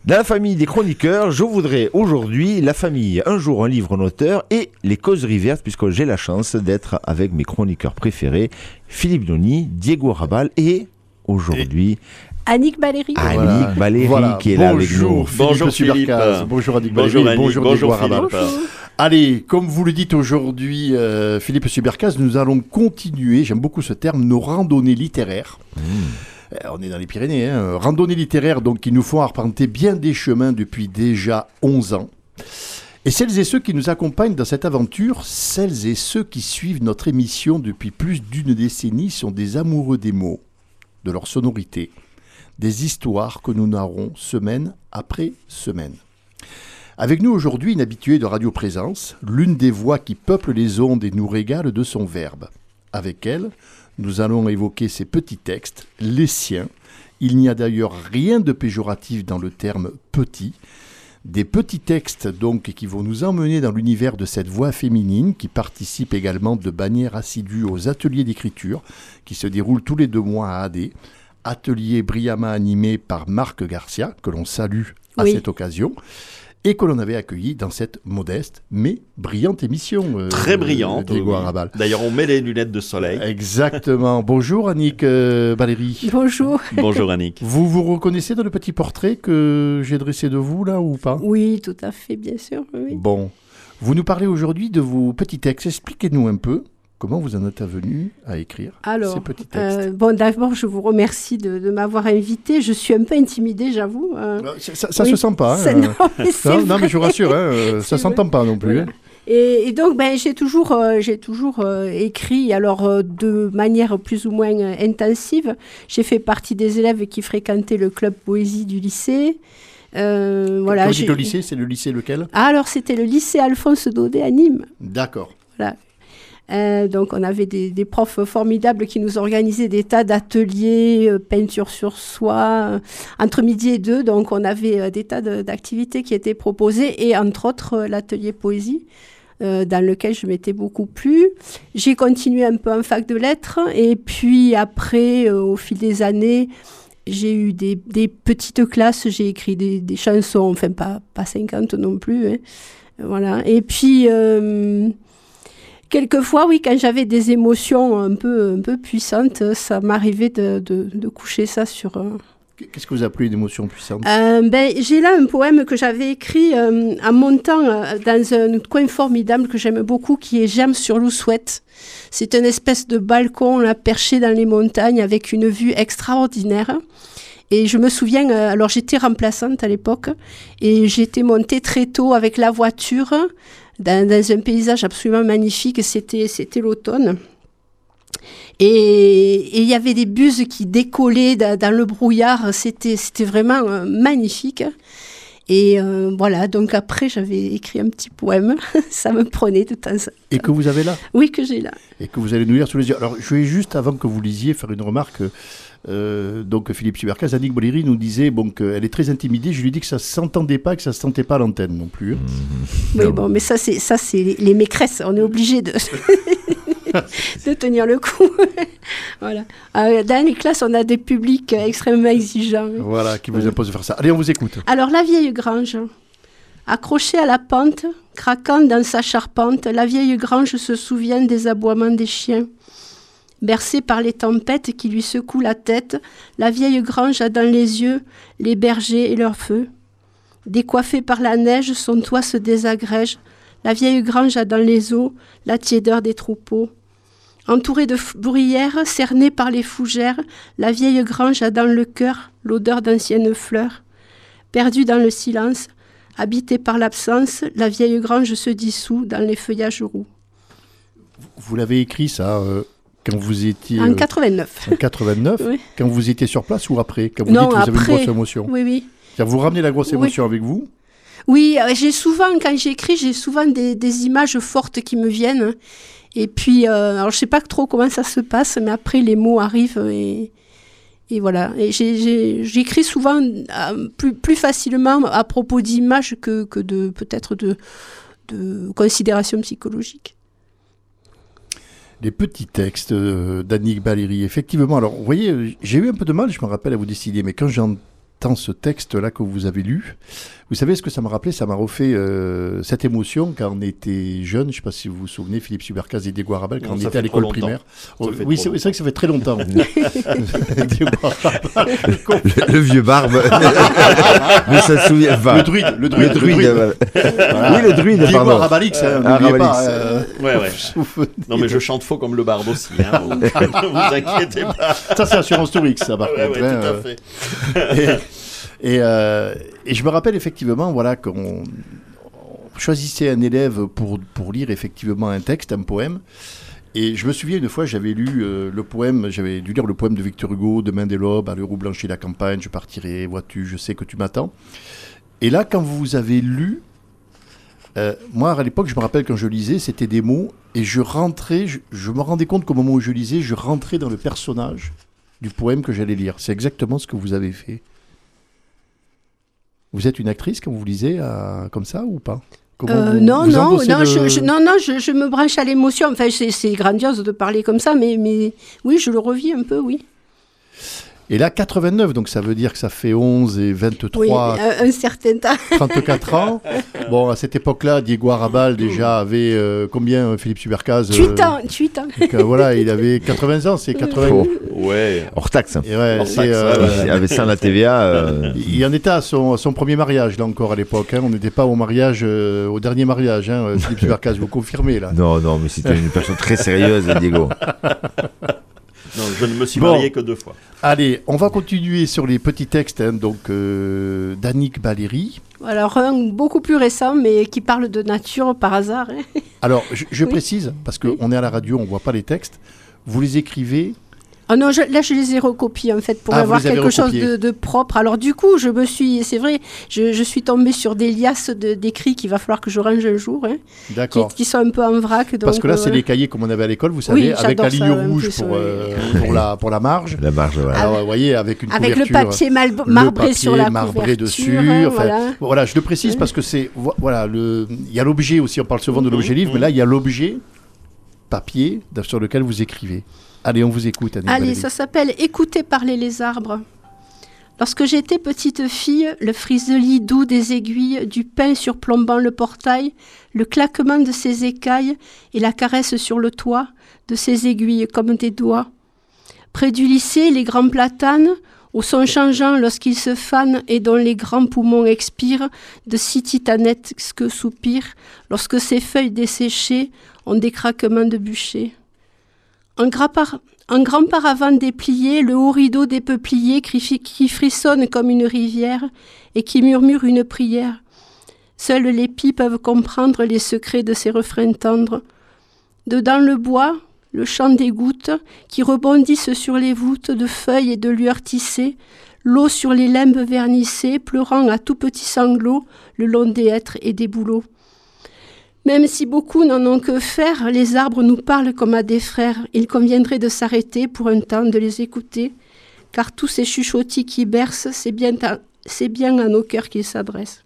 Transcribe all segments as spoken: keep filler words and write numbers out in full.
Dans la famille des chroniqueurs, je voudrais aujourd'hui la famille Un jour un livre, un auteur et les causeries vertes, puisque j'ai la chance d'être avec mes chroniqueurs préférés, Philippe Noni, Diego Rabal et aujourd'hui... Annick Baléry. Annick Voilà. Baléry Voilà. qui est là avec Bonjour, nous. Philippe Bonjour Subercaz. Philippe. Bonjour Annick Bonjour Baléry. Annick. Bonjour, Bonjour Diego Arabal. Philippe. Allez, comme vous le dites aujourd'hui, euh, Philippe Subercaz, nous allons continuer, j'aime beaucoup ce terme, nos randonnées littéraires. Mmh. Euh, on est dans les Pyrénées, hein. Randonnées littéraires donc, qui nous font arpenter bien des chemins depuis déjà onze ans. Et celles et ceux qui nous accompagnent dans cette aventure, celles et ceux qui suivent notre émission depuis plus d'une décennie sont des amoureux des mots, de leur sonorité, des histoires que nous narrons semaine après semaine. Avec nous aujourd'hui, une habituée de Radio Présence, l'une des voix qui peuplent les ondes et nous régale de son verbe. Avec elle, nous allons évoquer ses petits textes, les siens. Il n'y a d'ailleurs rien de péjoratif dans le terme « petit ». Des petits textes donc qui vont nous emmener dans l'univers de cette voix féminine qui participe également de manière assidue aux ateliers d'écriture qui se déroulent tous les deux mois à Adé. Atelier brillamment animé par Marc Garcia, que l'on salue à Oui. cette occasion, et que l'on avait accueilli dans cette modeste mais brillante émission. euh, Très brillante. Diego oui. Arabal. D'ailleurs, on met les lunettes de soleil. Exactement. Bonjour Annick euh, Baléry. Bonjour. Bonjour Annick. Vous vous reconnaissez dans le petit portrait que j'ai dressé de vous là ou pas? Oui, tout à fait, bien sûr. Oui. Bon. Vous nous parlez aujourd'hui de vos petits textes. Expliquez-nous un peu comment vous en êtes venu à écrire Alors, ces petits textes. euh, bon, d'abord, je vous remercie de, de m'avoir invité. Je suis un peu intimidée, j'avoue. euh. Ça, ça, ça oui, se sent pas. Hein, ça- euh, non, mais c'est non, non, vrai. mais je vous rassure, hein, euh, ça C'est s'entend pas non plus. Voilà. hein. Et, et donc, ben, j'ai toujours, euh, j'ai toujours euh, écrit, alors euh, de manière plus ou moins euh, intensive. J'ai fait partie des élèves qui fréquentaient le club poésie du lycée. Euh, voilà, Quand vous j'ai- dites le lycée, c'est le lycée lequel? Ah, alors, c'était le lycée Alphonse Daudet à Nîmes. D'accord. Euh, donc, on avait des, des profs formidables qui nous organisaient des tas d'ateliers, euh, peinture sur soie, euh, entre midi et deux. Donc, on avait euh, des tas de- d'activités qui étaient proposées et entre autres, euh, l'atelier poésie, euh, dans lequel je m'étais beaucoup plu. J'ai continué un peu en fac de lettres et puis après, euh, au fil des années, j'ai eu des, des petites classes, j'ai écrit des, des chansons, enfin pas, pas cinquante non plus. Hein. Voilà. Et puis... euh, Quelquefois, oui, quand j'avais des émotions un peu, un peu puissantes, ça m'arrivait de, de, de coucher ça sur... euh, Qu'est-ce que vous appelez une émotion puissante? Euh, ben, j'ai là un poème que j'avais écrit euh, en montant euh, dans un coin formidable que j'aime beaucoup, qui est J'aime sur l'Oussouette. C'est une espèce de balcon là, perché dans les montagnes avec une vue extraordinaire. Et je me souviens, euh, alors j'étais remplaçante à l'époque, et j'étais montée très tôt avec la voiture dans, dans un paysage absolument magnifique, c'était, c'était l'automne. Et il y avait des buses qui décollaient dans, dans le brouillard, c'était, c'était vraiment euh, magnifique. Et euh, voilà, donc après j'avais écrit un petit poème, ça me prenait de temps en temps. Et que vous avez là? Oui, que j'ai là. Et que vous allez nous lire sous les yeux. Alors, je vais juste, avant que vous lisiez, faire une remarque. Euh, donc, Philippe Subercaz, Annick Baléry nous disait bon, qu'elle est très intimidée. Je lui dis que ça ne s'entendait pas, que ça ne se sentait pas à l'antenne non plus. hein. Oui, Non. bon, mais ça, c'est, ça, c'est les, les maîtresses, on est obligé de, de tenir le coup. Voilà. Euh, dans les classes, on a des publics extrêmement exigeants. Voilà, qui vous impose de faire ça. Allez, on vous écoute. Alors, la vieille grange. Accrochée à la pente, craquant dans sa charpente, la vieille grange se souvient des aboiements des chiens. Bercée par les tempêtes qui lui secouent la tête, la vieille grange a dans les yeux les bergers et leur feu. Décoiffée par la neige, son toit se désagrège. La vieille grange a dans les eaux la tiédeur des troupeaux. Entourée de f- bruyères, cernée par les fougères, la vieille grange a dans le cœur l'odeur d'anciennes fleurs. Perdue dans le silence, habitée par l'absence, la vieille grange se dissout dans les feuillages roux. Vous l'avez écrit, ça, euh, quand vous étiez... En euh, quatre-vingt-neuf. en quatre-vingt-neuf, Oui. quand vous étiez sur place ou après? Quand vous Non, dites que vous avez une après. grosse émotion. Oui, oui. C'est-à-dire, vous ramenez la grosse Oui. émotion avec vous. Oui, euh, j'ai souvent, quand j'écris, j'ai souvent des, des images fortes qui me viennent. Et puis, euh, alors je sais pas trop comment ça se passe, mais après les mots arrivent et, et voilà. Et j'ai, j'ai, j'écris souvent euh, plus, plus facilement à propos d'images que, que de peut-être de, de considérations psychologiques. Les petits textes euh, d'Annick Baléry, effectivement. Alors, vous voyez, j'ai eu un peu de mal, je me rappelle, à vous décider, mais quand j'en j'entends ce texte-là que vous avez lu, vous savez ce que ça m'a rappelé? Ça m'a refait euh, cette émotion quand on était jeune. Je ne sais pas si vous vous souvenez, Philippe Subercaz et Diego Arrabal, quand Non, on ça était à fait l'école trop longtemps. primaire. Ça Oh, fait oui, trop c'est c'est vrai que ça fait très longtemps. Diego Arrabal, Le, le vieux barbe. Mais ça se souvient pas. le druide, le druide, Le druide. euh, Voilà. Oui, le druide, Diego pardon. Arabalix, hein, Ah, n'oubliez pas. Arabalix. euh, Ouais, ouais. vous vous- Non, mais je chante faux comme le barbe aussi. Hein. Vous, vous inquiétez pas. Ça, c'est Assurance Tourix, ça, par Ouais, contre. ouais, hein, tout à euh. fait. Et, et, euh, et je me rappelle effectivement voilà, qu'on on choisissait un élève pour, pour lire effectivement un texte, un poème. Et je me souviens une fois, j'avais lu euh, le poème, j'avais dû lire le poème de Victor Hugo, Demain des l'aube, à l'heure où blanchit la campagne, je partirai, vois-tu, je sais que tu m'attends. Et là, quand vous avez lu, euh, moi à l'époque, je me rappelle quand je lisais, c'était des mots, et je rentrais, je, je me rendais compte qu'au moment où je lisais, je rentrais dans le personnage du poème que j'allais lire. C'est exactement ce que vous avez fait. Vous êtes une actrice quand vous lisez euh, comme ça ou pas? Comment Euh, vous- non, vous non, endossez non, le- je, je- non, non, je, je me branche à l'émotion. Enfin, c'est c'est grandiose de parler comme ça, mais, mais oui, je le revis un peu, oui. Et là, quatre-vingt-neuf, donc ça veut dire que ça fait onze et Oui, vingt-trois, un, un certain temps. trente-quatre ans. Bon, à cette époque-là, Diego Arrabal déjà avait euh, combien, euh, Philippe Subercaz euh, huit ans, huit ans. donc, euh, voilà, il avait quatre-vingts ans, c'est quatre-vingts. Oh, Ouais. hors taxe. Et ouais, Hors c'est, taxe, euh, ouais, ouais. Avec ça, la T V A. euh, il en était à son, à son premier mariage, là encore, à l'époque. hein. On n'était pas au mariage, euh, au dernier mariage, hein, euh, Philippe Subercaz, vous confirmez, là. Non, non, mais c'était une personne très sérieuse, Diego. Non, je ne me suis Bon. marié que deux fois. Allez, on va continuer sur les petits textes, hein, donc euh, d'Annick Baléry. Alors, un beaucoup plus récent, mais qui parle de nature par hasard. hein. Alors, je, je Oui. précise, parce qu'on est à la radio, on ne voit pas les textes. Vous les écrivez. Ah non, je- là je les ai recopiés en fait pour Ah, vous avoir les avez quelque chose recopiés. de, de propre. Alors du coup, je me suis, c'est vrai, je, je suis tombée sur des liasses de- d'écrits qu'il va falloir que je range un jour, hein, qui, D'accord. qui sont un peu en vrac. Donc, Parce que là, euh, c'est voilà. les cahiers comme on avait à l'école, vous savez, Oui, avec j'adore la ligne ça, en rouge plus, pour, ouais. euh, pour, la, pour la marge. La marge, voilà. Alors, vous voyez, avec une Avec le couverture. papier mal- le marbré papier sur la marbré couverture. dessus. hein, Enfin, voilà. Voilà, je le précise Oui. parce que c'est. vo- Voilà, le- il y a l'objet aussi, on parle souvent de l'objet livre, mais là, il y a l'objet papier sur lequel vous écrivez. Allez, on vous écoute, Annick Allez, Baléry. ça s'appelle Écouter parler les arbres. Lorsque j'étais petite fille, le friseli doux des aiguilles, du pain surplombant le portail, le claquement de ses écailles et la caresse sur le toit de ses aiguilles comme des doigts. Près du lycée, les grands platanes, au son changeant lorsqu'ils se fanent et dont les grands poumons expirent, de si titanesques soupirs, lorsque ces feuilles desséchées ont des craquements de bûcher. Un, grappar- un grand paravent déplié, le haut rideau des peupliers qui, fi- qui frissonne comme une rivière et qui murmure une prière. Seuls les pies peuvent comprendre les secrets de ces refrains tendres. Dedans le bois, le chant des gouttes qui rebondissent sur les voûtes de feuilles et de lueurs tissées, l'eau sur les limbes vernissées, pleurant à tout petits sanglots le long des hêtres et des bouleaux. Même si beaucoup n'en ont que faire, les arbres nous parlent comme à des frères. Il conviendrait de s'arrêter pour un temps, de les écouter, car tous ces chuchotis qui bercent, c'est bien, à- c'est bien à nos cœurs qu'ils s'adressent.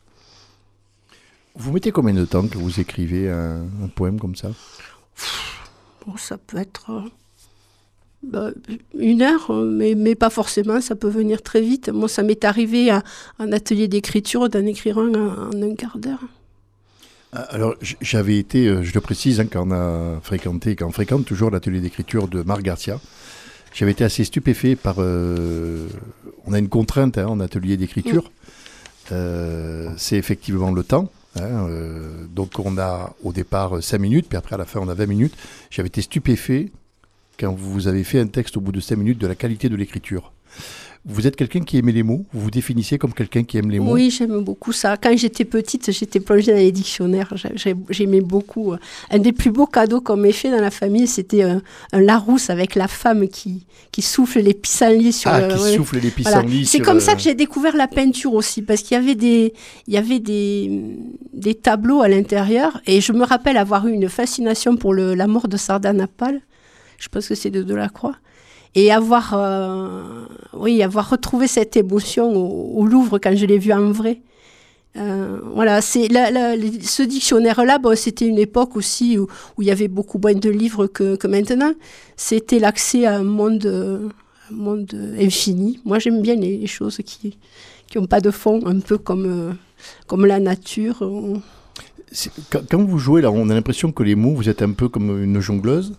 Vous mettez combien de temps que vous écrivez un, un poème comme ça? Bon, ça peut être euh, bah, une heure, euh, mais, mais pas forcément, ça peut venir très vite. Moi, ça m'est arrivé à un atelier d'écriture d'en écrire un en, en un quart d'heure. Alors, j- j'avais été, euh, je le précise, hein, quand on a fréquenté, quand on fréquente toujours l'atelier d'écriture de Marc Garcia, j'avais été assez stupéfait par... euh, on a une contrainte hein, en atelier d'écriture, euh, c'est effectivement le temps. hein, euh, donc, on a au départ cinq minutes, puis après à la fin, on a vingt minutes. J'avais été stupéfait quand vous avez fait un texte au bout de cinq minutes de la qualité de l'écriture. Vous êtes quelqu'un qui aimait les mots? Vous vous définissez comme quelqu'un qui aime les mots? Oui, j'aime beaucoup ça. Quand j'étais petite, j'étais plongée dans les dictionnaires. J'ai- j'ai- J'aimais beaucoup. Un des plus beaux cadeaux qu'on m'ait fait dans la famille, c'était un, un Larousse avec la femme qui, qui souffle les pissenlits sur Ah, le... qui ouais. souffle les Voilà. pissenlits C'est sur, comme euh, ça que j'ai découvert la peinture aussi, parce qu'il y avait des, il y avait des, des tableaux à l'intérieur, et je me rappelle avoir eu une fascination pour le, la mort de Sardanapale. Je pense que c'est de Delacroix. Et avoir, euh, oui, avoir retrouvé cette émotion au, au Louvre quand je l'ai vu en vrai. Euh, voilà, c'est la, la, ce dictionnaire-là, bon, c'était une époque aussi où, où il y avait beaucoup moins de livres que, que maintenant. C'était l'accès à un monde, euh, un monde infini. Moi, j'aime bien les, les choses qui, qui n'ont pas de fond, un peu comme, euh, comme la nature. C'est, quand, quand vous jouez, là, on a l'impression que les mots, vous êtes un peu comme une jongleuse.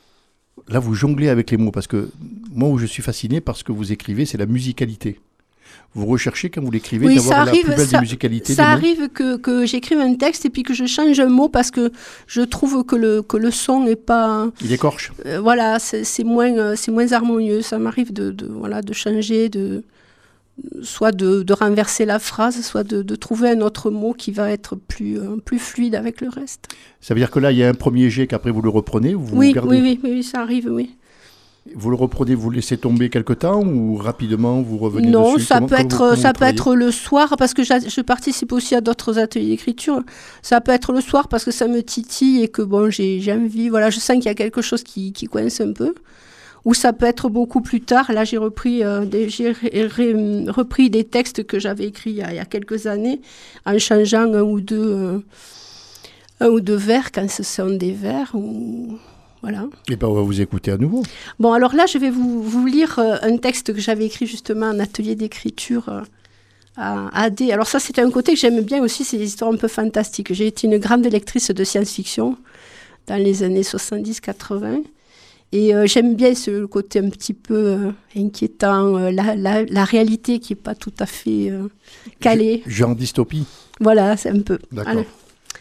Là, vous jonglez avec les mots, parce que moi, où je suis fasciné par ce que vous écrivez, c'est la musicalité. Vous recherchez, quand vous l'écrivez, oui, d'avoir la arrive, plus belle ça, des musicalités. Ça des arrive mots. que, que j'écrive un texte et puis que je change un mot parce que je trouve que le, que le son n'est pas... Il écorche. Euh, voilà, c'est, c'est, moins, c'est moins harmonieux. Ça m'arrive de, de, voilà, de changer, de, soit de, de renverser la phrase, soit de, de trouver un autre mot qui va être plus, euh, plus fluide avec le reste. Ça veut dire que là, il y a un premier jet qu'après vous le reprenez ou vous oui, gardez... oui, oui, oui, ça arrive, oui. Vous le reprenez, vous le laissez tomber quelque temps ou rapidement vous revenez non, dessus? ça comment, peut comment être, vous, ça peut être le soir parce que je participe aussi à d'autres ateliers d'écriture. Ça peut être le soir parce que ça me titille et que bon, j'ai, j'ai envie. Voilà, je sens qu'il y a quelque chose qui, qui coince un peu. Ou ça peut être beaucoup plus tard. Là, j'ai repris, euh, des, j'ai ré, repris des textes que j'avais écrits il y a, il y a quelques années en changeant un ou deux, euh, un ou deux vers quand ce sont des vers ou... Voilà. Et bien, on va vous écouter à nouveau. Bon, alors là, je vais vous, vous lire euh, un texte que j'avais écrit justement en atelier d'écriture euh, à A D. Alors ça, c'est un côté que j'aime bien aussi, c'est des histoires un peu fantastiques. J'ai été une grande lectrice de science-fiction dans les années soixante-dix quatre-vingts. Et euh, j'aime bien ce côté un petit peu euh, inquiétant, euh, la, la, la réalité qui n'est pas tout à fait euh, calée. Genre dystopie. Voilà, c'est un peu. D'accord. Alors,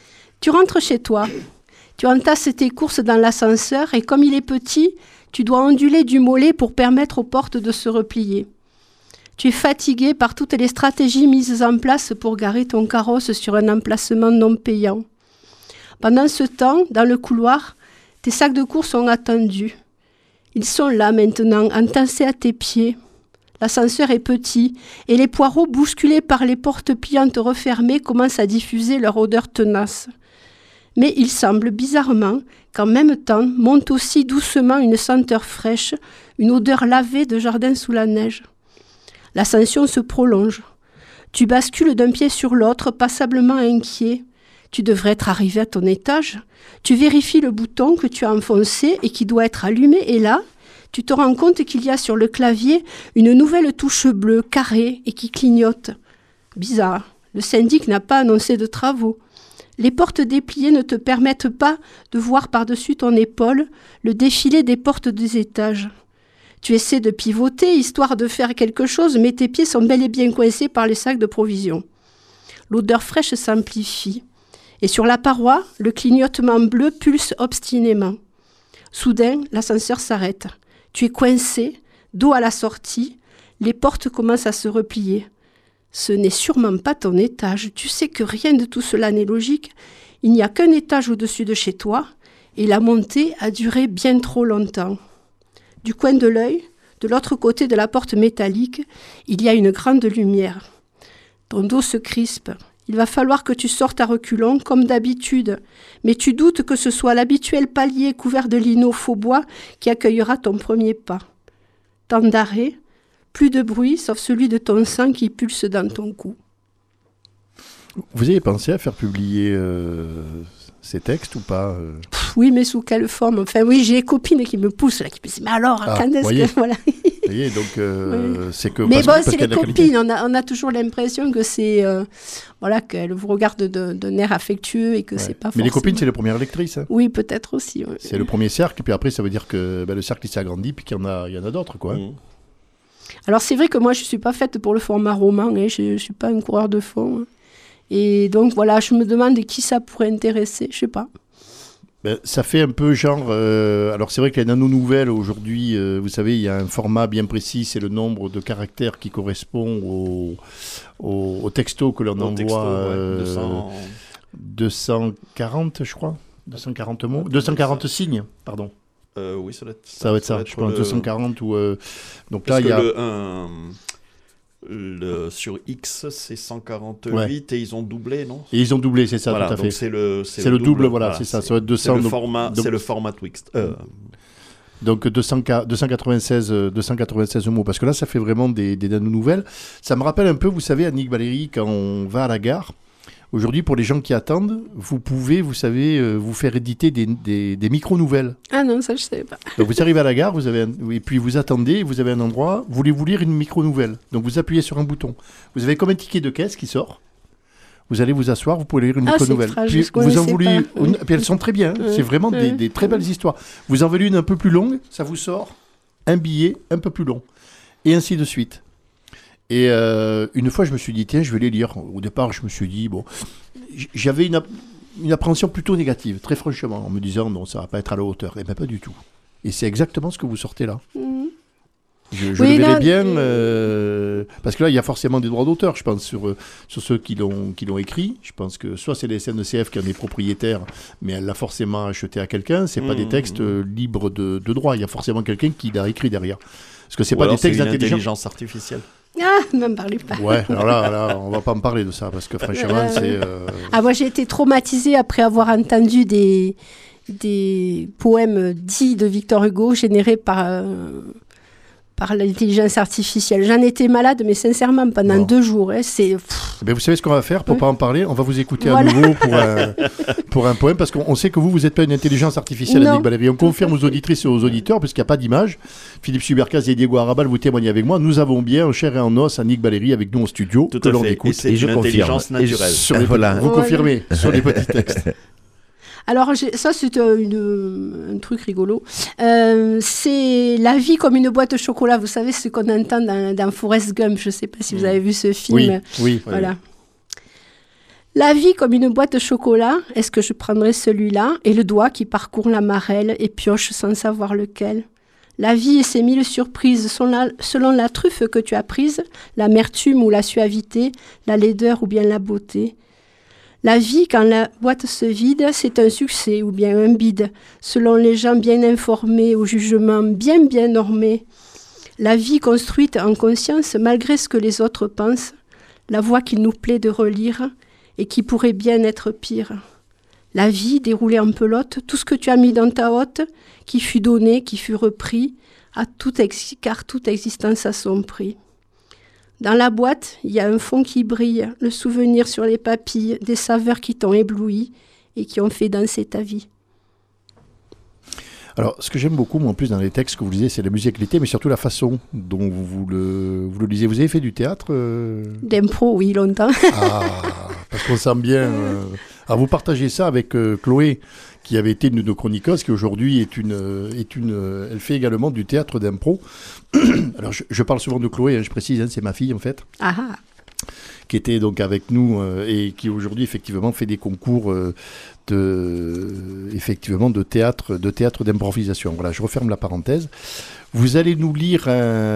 tu rentres chez toi. Tu entasses tes courses dans l'ascenseur et comme il est petit, tu dois onduler du mollet pour permettre aux portes de se replier. Tu es fatigué par toutes les stratégies mises en place pour garer ton carrosse sur un emplacement non payant. Pendant ce temps, dans le couloir, tes sacs de courses sont attendus. Ils sont là maintenant, entassés à tes pieds. L'ascenseur est petit et les poireaux bousculés par les portes pliantes refermées commencent à diffuser leur odeur tenace. Mais il semble bizarrement qu'en même temps monte aussi doucement une senteur fraîche, une odeur lavée de jardin sous la neige. L'ascension se prolonge. Tu bascules d'un pied sur l'autre, passablement inquiet. Tu devrais être arrivé à ton étage. Tu vérifies le bouton que tu as enfoncé et qui doit être allumé, et là, tu te rends compte qu'il y a sur le clavier une nouvelle touche bleue, carrée, et qui clignote. Bizarre, le syndic n'a pas annoncé de travaux. Les portes dépliées ne te permettent pas de voir par-dessus ton épaule le défilé des portes des étages. Tu essaies de pivoter, histoire de faire quelque chose, mais tes pieds sont bel et bien coincés par les sacs de provisions. L'odeur fraîche s'amplifie, et sur la paroi, le clignotement bleu pulse obstinément. Soudain, l'ascenseur s'arrête. Tu es coincé, dos à la sortie, les portes commencent à se replier. Ce n'est sûrement pas ton étage. Tu sais que rien de tout cela n'est logique. Il n'y a qu'un étage au-dessus de chez toi et la montée a duré bien trop longtemps. Du coin de l'œil, de l'autre côté de la porte métallique, il y a une grande lumière. Ton dos se crispe. Il va falloir que tu sortes à reculons comme d'habitude, mais tu doutes que ce soit l'habituel palier couvert de lino faux bois qui accueillera ton premier pas. Temps d'arrêt. Plus de bruit, sauf celui de ton sang qui pulse dans ton cou. Vous avez pensé à faire publier euh, ces textes ou pas euh... Pff, Oui, mais sous quelle forme? Enfin, oui, j'ai des copines qui me poussent, là, qui me disent, mais alors, ah, quand est-ce voyez. que... Voilà. Vous voyez, donc, euh, oui. c'est que... Mais parce, bon, parce c'est les copines, on a, on a toujours l'impression que c'est... Euh, voilà, qu'elles vous regardent d'un air affectueux et que ouais. c'est pas forcément... Mais les copines, c'est les premières lectrices. Hein. Oui, peut-être aussi. Ouais. C'est le premier cercle, puis après, ça veut dire que ben, le cercle, il s'est agrandi, puis qu'il y en a, il y en a d'autres, quoi. Mmh. Alors c'est vrai que moi je ne suis pas faite pour le format roman, hein, je ne suis pas un coureur de fond. Hein. Et donc voilà, je me demande qui ça pourrait intéresser, je ne sais pas. Ben, ça fait un peu genre... Euh, alors c'est vrai que les nano-nouvelles aujourd'hui, euh, vous savez, il y a un format bien précis, c'est le nombre de caractères qui correspond au, au, au texto que l'on envoie. Texto, euh, ouais, deux cents... deux cent quarante, je crois. deux cent quarante mots. deux cent quarante signes, pardon. Euh, oui, ça doit être ça. Ça va être ça, ça va je être pense, le... deux cent quarante ou... Euh... Donc Parce là, il y a... Le, un... le... Sur X, c'est cent quarante-huit ouais. Et ils ont doublé, non? Et ils ont doublé, c'est ça, voilà, tout à fait. C'est le, le, le double, double, voilà, voilà c'est ça. Ça va être deux cents. C'est le, donc... format, donc... le format Twixt. Euh... Donc deux cents, deux cent quatre-vingt-seize, deux cent quatre-vingt-seize mots, parce que là, ça fait vraiment des, des nano-nouvelles. Ça me rappelle un peu, vous savez, Annick Valéry, quand on va à la gare, Aujourd'hui, pour les gens qui attendent, vous pouvez, vous savez, euh, vous faire éditer des, des, des micro-nouvelles. Ah non, ça je savais pas. Donc vous arrivez à la gare, vous avez un- et puis vous attendez, vous avez un endroit, voulez-vous lire une micro-nouvelle? Donc vous appuyez sur un bouton. Vous avez comme un ticket de caisse qui sort. Vous allez vous asseoir, vous pouvez lire une Ah, c'est micro-nouvelle. extra, je Puis vous en connaissais voulez pas. une, puis elles sont très bien. Ouais. C'est vraiment des, Ouais. des très belles histoires. Vous en voulez une un peu plus longue, ça vous sort un billet un peu plus long. Et ainsi de suite. Et euh, une fois, je me suis dit, tiens, je vais les lire. Au départ, je me suis dit, bon, j- j'avais une, app- une appréhension plutôt négative, très franchement, en me disant, non, ça va pas être à la hauteur. Et bien, pas du tout. Et c'est exactement ce que vous sortez là. Mhm. Je, je Oui, le verrai là, bien, euh, euh, parce que là, il y a forcément des droits d'auteur, je pense, sur, euh, sur ceux qui l'ont, qui l'ont écrit. Je pense que soit c'est les S N C F qui en est propriétaire, mais elle l'a forcément acheté à quelqu'un. C'est pas Mmh. des textes euh, libres de, de droit. Il y a forcément quelqu'un qui l'a écrit derrière. Parce que c'est Ou pas alors des textes c'est une d'intelligence. intelligence artificielle. Ah, n'en parlez pas. Ouais, alors là, là, on va pas me parler de ça, parce que franchement, Euh, c'est... euh, Ah, moi j'ai été traumatisée après avoir entendu des, des poèmes dits de Victor Hugo générés par, euh, par l'intelligence artificielle. J'en étais malade, mais sincèrement, pendant Bon. deux jours. Hein, c'est... pff, Mais vous savez ce qu'on va faire pour Ouais. pas en parler? On va vous écouter Voilà. à nouveau pour un, pour un poème, parce qu'on on sait que vous, vous n'êtes pas une intelligence artificielle, Non. Annick Valéry. On confirme aux auditrices et aux auditeurs, puisqu'il n'y a pas d'image. Philippe Subercaz et Diego Arrabal, vous témoignez avec moi. Nous avons bien, en chair et en os, Annick Valéry avec nous en studio, Tout que à l'on fait. Et écoute. c'est Et une je confirme. intelligence Et je- naturelle. Sur les Voilà. petits- vous Voilà. confirmez sur les petits textes. Alors, j'ai- ça, c'est euh, une- un truc rigolo. Euh, c'est la vie comme une boîte de chocolat. Vous savez ce qu'on entend dans, dans Forrest Gump. Je ne sais pas si vous avez vu ce film. Oui, oui. Voilà. La vie comme une boîte de chocolat, est-ce que je prendrais celui-là et le doigt qui parcourt la marelle et pioche sans savoir lequel? La vie et ses mille surprises sont là, selon la truffe que tu as prise, l'amertume ou la suavité, la laideur ou bien la beauté. La vie, quand la boîte se vide, c'est un succès ou bien un bide, selon les gens bien informés, au jugement bien bien normé. La vie construite en conscience, malgré ce que les autres pensent, la voix qu'il nous plaît de relire et qui pourrait bien être pire. La vie déroulée en pelote, tout ce que tu as mis dans ta hotte, qui fut donné, qui fut repris, à tout ex- car toute existence a son prix. Dans la boîte, il y a un fond qui brille, le souvenir sur les papilles, des saveurs qui t'ont ébloui et qui ont fait danser ta vie. Alors, ce que j'aime beaucoup, moi, en plus, dans les textes que vous lisez, c'est la musicalité, mais surtout la façon dont vous, vous le, vous le lisez. Vous avez fait du théâtre euh D'impro, oui, longtemps. Ah, parce qu'on sent bien. euh, Alors, vous partagez ça avec euh, Chloé, qui avait été une de nos chroniqueuses, qui aujourd'hui est une, euh, est une, euh, elle fait également du théâtre d'impro. Alors, je, je parle souvent de Chloé, hein, je précise, hein, c'est ma fille en fait, Ah ah. qui était donc avec nous euh, et qui aujourd'hui effectivement fait des concours euh, de, effectivement de théâtre, de théâtre d'improvisation. Voilà, je referme la parenthèse. Vous allez nous lire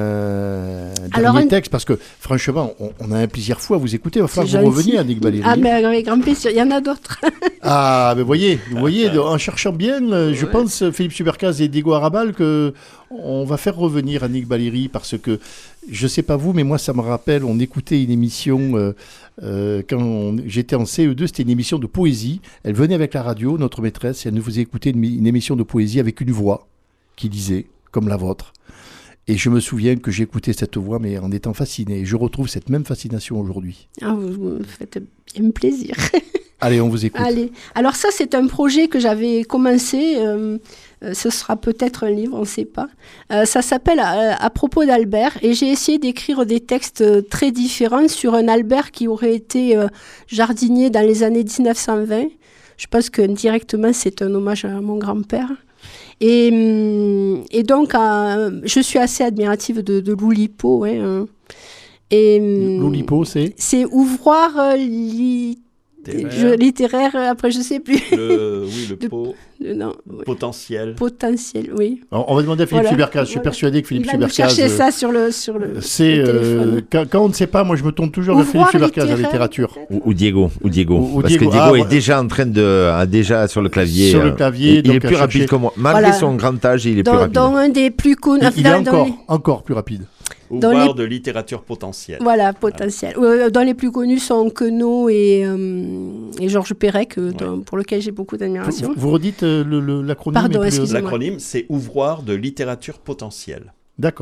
un Alors, dernier un- texte parce que franchement, on, on a un plaisir fou à vous écouter. Il va falloir que C'est vous gentil. reveniez, Annick Valéry. Ah, mais avec grand plaisir. Il y en a d'autres. Ah, mais voyez, vous voyez, de- en cherchant bien, euh, je Ouais. pense, Philippe Subercaz et Diego Arrabal, que on va faire revenir Annick Valéry parce que, je sais pas vous, mais moi, ça me rappelle, on écoutait une émission, euh, euh, quand on- j'étais en C E deux, c'était une émission de poésie. Elle venait avec la radio, notre maîtresse, et elle nous faisait écouter une, une émission de poésie avec une voix qui disait, comme la vôtre. Et je me souviens que j'écoutais cette voix, mais en étant fasciné. Et je retrouve cette même fascination aujourd'hui. Ah, vous vous me faites bien plaisir. Allez, on vous écoute. Allez. Alors ça, c'est un projet que j'avais commencé. euh, euh, ce sera peut-être un livre, on ne sait pas. Euh, ça s'appelle euh, À propos d'Albert. Et j'ai essayé d'écrire des textes euh, très différents sur un Albert qui aurait été euh, jardinier dans les années dix-neuf cent vingt. Je pense que directement, c'est un hommage à mon grand-père. Et, hum, et donc, euh, je suis assez admirative de, de Loulipo. Hein, hein. Et, hum, Loulipo, c'est c'est ouvroir euh, li- je- littéraire, après je sais plus. Le, oui, le De- pot Euh, non, ouais. potentiel. Potentiel, oui. Alors, on va demander à Philippe Voilà, Subercaz. Je suis voilà. persuadé que Philippe Il va nous Subercaz. chercher euh, ça sur le, sur le, C'est le euh, téléphone. quand, quand on ne sait pas, moi je me tourne toujours vers Philippe Ouvroir Subercaz en littéraire, littérature. Ou, ou Diego, ou Diego. Ou- ou Parce Diego. que Diego Ah, est ouais. déjà en train de, a déjà sur le clavier. Sur le euh, clavier, il, il donc est à plus chercher. rapide que moi. Malgré Voilà. son grand âge, il est plus Dans, rapide. dans un des plus connus. Il, il est dans- dans encore, les- encore plus rapide. Dans Ouvroir les- de littérature potentielle. Voilà, potentiel. Euh, dans les plus connus sont Queneau et, euh, et Georges Perec, euh, dans- pour lequel j'ai beaucoup Vous, d'admiration. vous redites euh, le- le- l'acronyme Pardon, et puis, euh, excusez-moi. L'acronyme, c'est ouvroir de littérature potentielle. D'accord.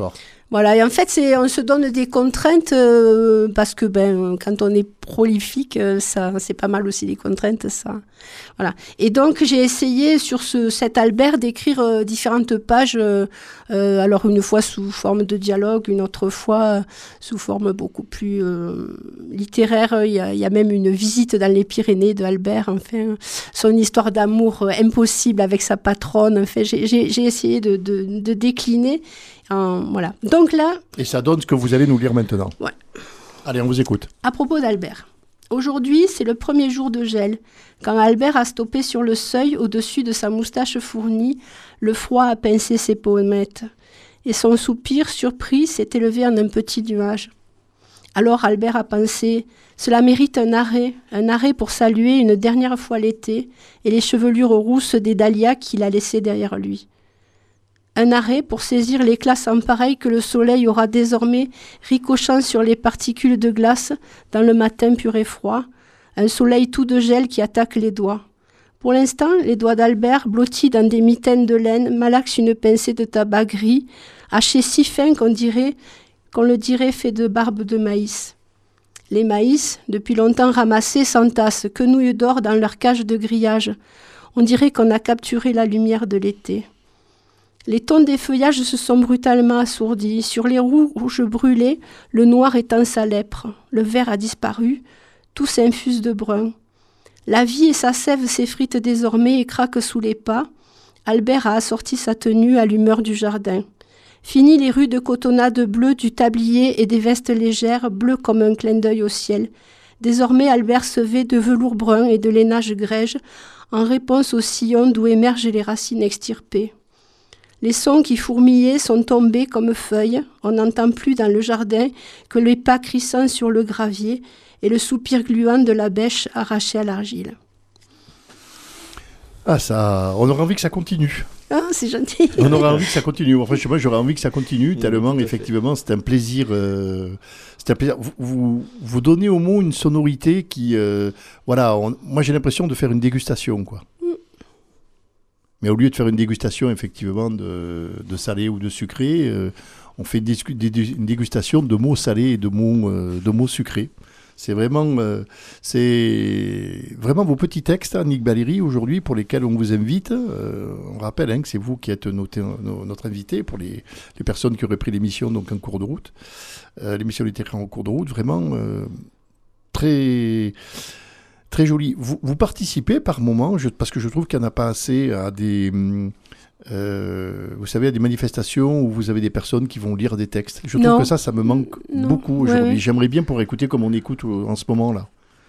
Voilà, et en fait, c'est, on se donne des contraintes euh, parce que ben, quand on est prolifique, euh, ça, c'est pas mal aussi les contraintes, ça. Voilà. Et donc, j'ai essayé sur ce, cet Albert d'écrire euh, différentes pages, euh, euh, alors une fois sous forme de dialogue, une autre fois euh, sous forme beaucoup plus euh, littéraire. Il y, a, il y a même une visite dans les Pyrénées de Albert, enfin, son histoire d'amour euh, impossible avec sa patronne. Enfin, j'ai, j'ai, j'ai essayé de, de, de décliner. Euh, voilà. Donc là... Et ça donne ce que vous allez nous lire maintenant. Ouais. Allez, on vous écoute. À propos d'Albert. Aujourd'hui, c'est le premier jour de gel, quand Albert a stoppé sur le seuil, au-dessus de sa moustache fournie, le froid a pincé ses pommettes. Et son soupir, surpris, s'est élevé en un petit nuage. Alors Albert a pensé, cela mérite un arrêt, un arrêt pour saluer une dernière fois l'été et les chevelures rousses des dahlias qu'il a laissées derrière lui. Un arrêt pour saisir l'éclat sans pareil que le soleil aura désormais ricochant sur les particules de glace dans le matin pur et froid, un soleil tout de gel qui attaque les doigts. Pour l'instant, les doigts d'Albert, blottis dans des mitaines de laine, malaxent une pincée de tabac gris, haché si fin qu'on dirait, qu'on le dirait fait de barbe de maïs. Les maïs, depuis longtemps ramassés, s'entassent, quenouillent d'or dans leur cage de grillage. On dirait qu'on a capturé la lumière de l'été. Les tons des feuillages se sont brutalement assourdis. Sur les rouges brûlés, le noir étend sa lèpre. Le vert a disparu. Tout s'infuse de brun. La vie et sa sève s'effritent désormais et craquent sous les pas. Albert a assorti sa tenue à l'humeur du jardin. Fini les rues de cotonnade bleue du tablier et des vestes légères, bleues comme un clin d'œil au ciel. Désormais, Albert se vêt de velours brun et de lainage grège, en réponse au sillon d'où émergent les racines extirpées. Les sons qui fourmillaient sont tombés comme feuilles. On n'entend plus dans le jardin que les pas crissants sur le gravier et le soupir gluant de la bêche arrachée à l'argile. Ah, ça, on aurait envie que ça continue. Ah, c'est gentil. On aurait envie que ça continue. Enfin, je sais pas, j'aurais envie que ça continue tellement, mmh, effectivement, c'est un plaisir. Euh, c'est un plaisir. Vous, vous, vous donnez au mot une sonorité qui, euh, voilà, on, moi j'ai l'impression de faire une dégustation, quoi. Mais au lieu de faire une dégustation, effectivement, de, de salé ou de sucré, euh, on fait des, des, une dégustation de mots salés et de mots, euh, de mots sucrés. C'est vraiment, euh, c'est vraiment vos petits textes, Annick Baléry, aujourd'hui, pour lesquels on vous invite. Euh, on rappelle hein, que c'est vous qui êtes noté, no, notre invité pour les, les personnes qui auraient pris l'émission donc en cours de route. Euh, l'émission littéraire en cours de route, vraiment euh, très... Très joli. Vous, vous participez par moment, je, parce que je trouve qu'il n'y en a pas assez, à des, euh, vous savez, à des manifestations où vous avez des personnes qui vont lire des textes. Je non. trouve que ça, ça me manque non. beaucoup ouais, aujourd'hui. ouais. J'aimerais bien pour écouter comme on écoute en ce moment-là.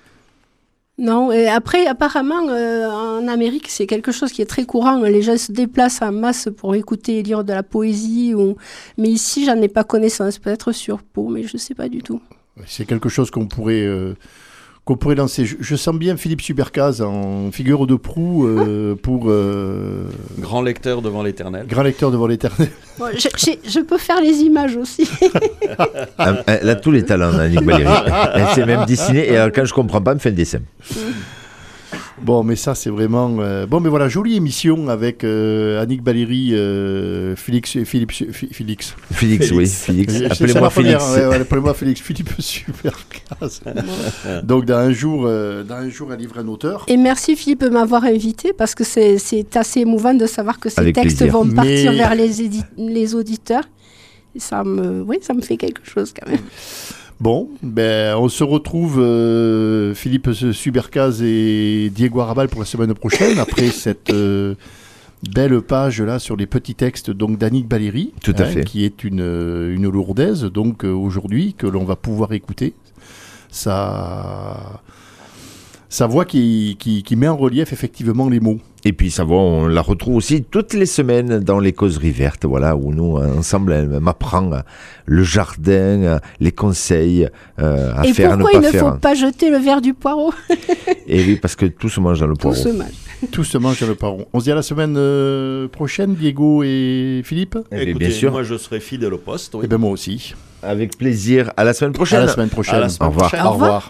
Non, et après, apparemment, euh, en Amérique, c'est quelque chose qui est très courant. Les gens se déplacent en masse pour écouter et lire de la poésie. Ou... Mais ici, j'en ai pas connaissance. Peut-être sur Pau, mais je ne sais pas du tout. C'est quelque chose qu'on pourrait... Euh... qu'on pourrait lancer. Je, je sens bien Philippe Subercaz en figure de proue euh, pour... Euh... Grand lecteur devant l'éternel. Grand lecteur devant l'éternel. Bon, je, je peux faire les images aussi. Elle a tous les talents, Annick Baléry. Elle sait même dessiner, et alors, quand je comprends pas, elle me fait un dessin. Bon, mais ça, c'est vraiment... Euh... Bon, mais voilà, jolie émission avec euh, Annick Baléry, euh, Félix... Philippe... Félix. Félix, Félix. oui. Félix. C'est, appelez-moi c'est Félix. Ouais, ouais, appelez-moi Félix. Philippe Subercaz. Donc, dans un jour, euh, dans un jour, elle livre un auteur. Et merci, Philippe, de m'avoir invité, parce que c'est, c'est assez émouvant de savoir que ces Avec textes plaisir. vont partir Mais... vers les, édi- les auditeurs. Et ça me... Oui, ça me fait quelque chose, quand même. Bon, ben, on se retrouve, euh, Philippe Subercaz et Diego Arrabal pour la semaine prochaine, après cette euh, belle page là sur les petits textes donc d'Annick Baléry, Tout à hein, fait. qui est une, une lourdaise, donc euh, aujourd'hui, que l'on va pouvoir écouter. Sa, sa voix qui, qui, qui met en relief effectivement les mots. Et puis ça va, on la retrouve aussi toutes les semaines dans les causeries vertes, voilà, où nous, ensemble, elle m'apprend le jardin, les conseils euh, à Et faire, à ne pourquoi pas il ne faire. faut pas jeter le verre du poireau? Et oui, parce que tout se mange dans le Tout poireau. se mange. Tout se mange dans le paron. On se dit à la semaine euh, prochaine, Diego et Philippe. Eh bien, Écoutez, bien sûr. moi je serai fidèle au poste. Oui. Et bien moi aussi. Avec plaisir. À la semaine À prochaine. la semaine prochaine. À la semaine Au revoir. prochaine. Au revoir.